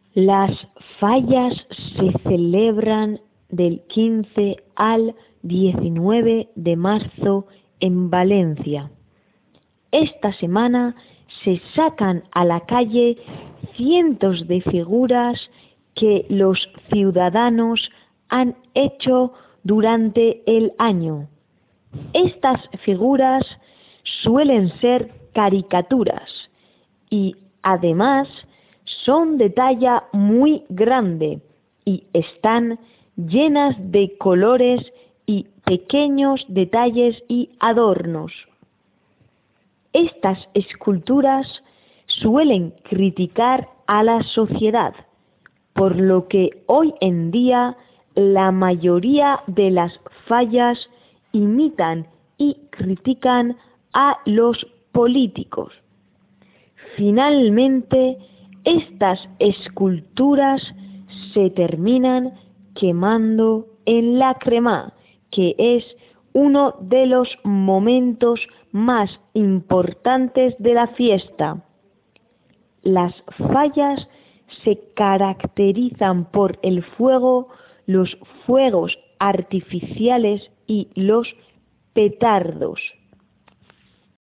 Las fallas se celebran del 15 al 19 de marzo en Valencia. Esta semana se sacan a la calle cientos de figuras que los ciudadanos han hecho durante el año. Estas figuras suelen ser caricaturas y además son de talla muy grande y están llenas de colores y pequeños detalles y adornos. Estas esculturas suelen criticar a la sociedad, por lo que hoy en día la mayoría de las fallas imitan y critican a los políticos. Finalmente, estas esculturas se terminan quemando en la crema, que es uno de los momentos más importantes de la fiesta. Las fallas se caracterizan por el fuego, los fuegos artificiales y los petardos.